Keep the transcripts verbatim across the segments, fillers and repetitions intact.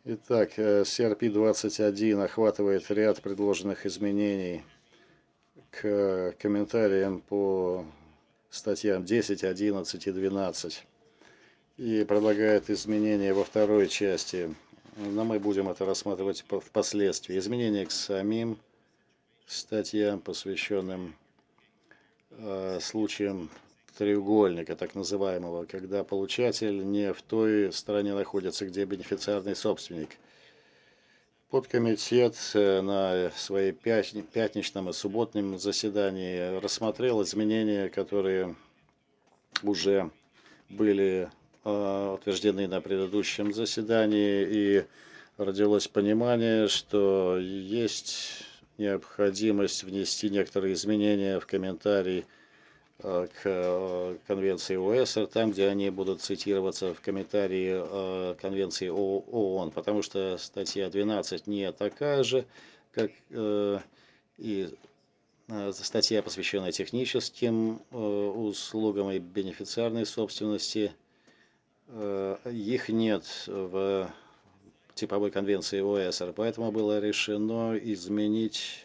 Итак, э, си ар пи двадцать один охватывает ряд предложенных изменений к комментариям по статьям десять, одиннадцать и двенадцать. И предлагает изменения во второй части. Но мы будем это рассматривать впоследствии. Изменения к самим статьям, посвященным э, случаям треугольника, так называемого, когда получатель не в той стране находится, где бенефициарный собственник. Подкомитет на своей пятничном и субботнем заседании рассмотрел изменения, которые уже были э, утверждены на предыдущем заседании, и родилось понимание, что есть необходимость внести некоторые изменения в комментарий э, к э, конвенции ОЭСР, там, где они будут цитироваться в комментарии э, конвенции ООН, потому что статья двенадцать не такая же, как э, и э, статья, посвященная техническим э, услугам и бенефициарной собственности. Э, их нет в типовой конвенции ОЭСР, поэтому было решено изменить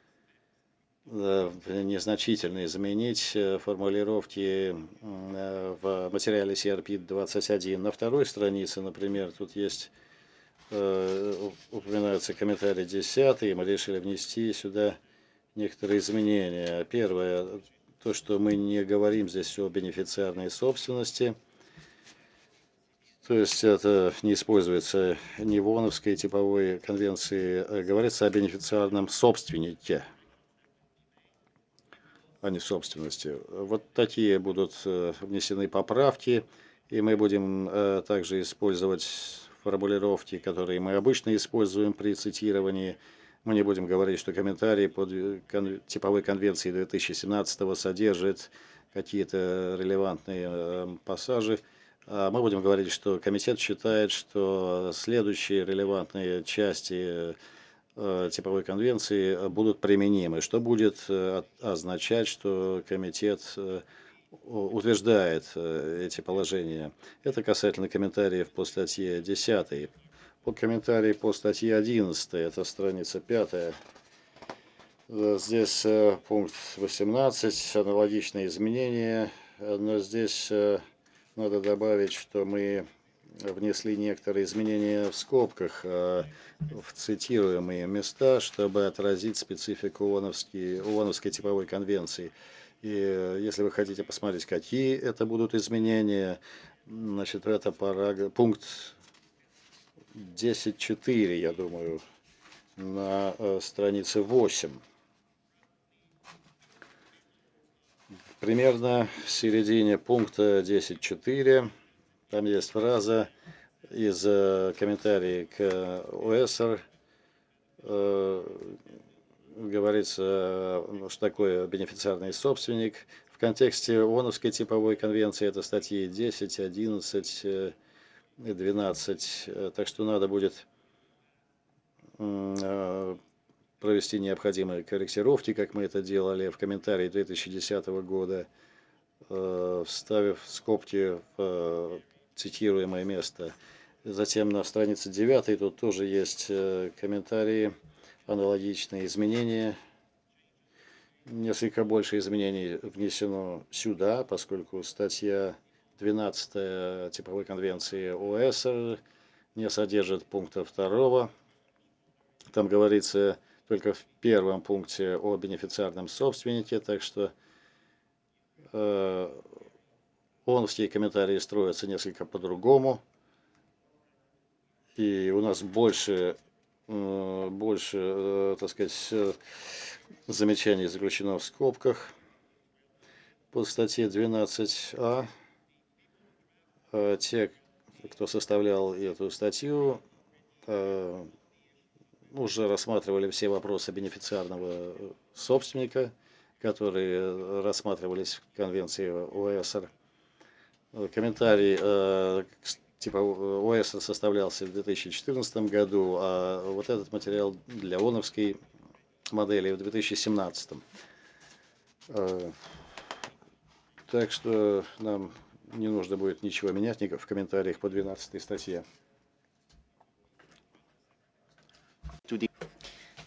незначительно изменить формулировки в материале си ар пи двадцать один. На второй странице, например, тут есть, упоминаются комментарии десятый, и мы решили внести сюда некоторые изменения. Первое, то, что мы не говорим здесь о бенефициарной собственности. То есть это не используется ни в ООНовской типовой конвенции, говорится о бенефициарном собственнике, а не собственности. Вот такие будут внесены поправки, и мы будем также использовать формулировки, которые мы обычно используем при цитировании. Мы не будем говорить, что комментарий по типовой конвенции две тысячи семнадцатого содержит какие-то релевантные пассажи. Мы будем говорить, что комитет считает, что следующие релевантные части типовой конвенции будут применимы, что будет означать, что комитет утверждает эти положения. Это касательно комментариев по статье десятой. По комментарии по статье одиннадцатой, это страница пятая. Здесь пункт восемнадцать, аналогичные изменения, но здесь надо добавить, что мы внесли некоторые изменения в скобках в цитируемые места, чтобы отразить специфику ООНовской, ООНовской типовой конвенции. И если вы хотите посмотреть, какие это будут изменения, значит, это параграф, пункт десять четыре, я думаю, на странице восемь. Примерно в середине пункта десять четыре там есть фраза из комментария к ОЭСР, говорится, что такое бенефициарный собственник. В контексте ООНовской типовой конвенции это статьи десять, одиннадцать, двенадцать. Так что надо будет провести необходимые корректировки, как мы это делали в комментарии две тысячи десятого года, вставив скобки в цитируемое место. Затем на странице девятой тут тоже есть комментарии, аналогичные изменения. Несколько больше изменений внесено сюда, поскольку статья двенадцатая типовой конвенции ОЭСР не содержит пункта второго. Там говорится только в первом пункте о бенефициарном собственнике, так что э, ООНовские комментарии строятся несколько по-другому. И у нас больше, э, больше, э, так сказать, замечаний заключено в скобках. По статье двенадцать а те, кто составлял эту статью, уже рассматривали все вопросы бенефициарного собственника, которые рассматривались в конвенции ОЭСР. Комментарий типа ОЭСР составлялся в две тысячи четырнадцатом году, а вот этот материал для ООНовской модели в две тысячи семнадцатом. Так что нам не нужно будет ничего менять в комментариях по двенадцатой статье.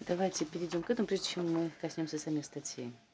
Давайте перейдем к этому, прежде чем мы коснемся самих статей.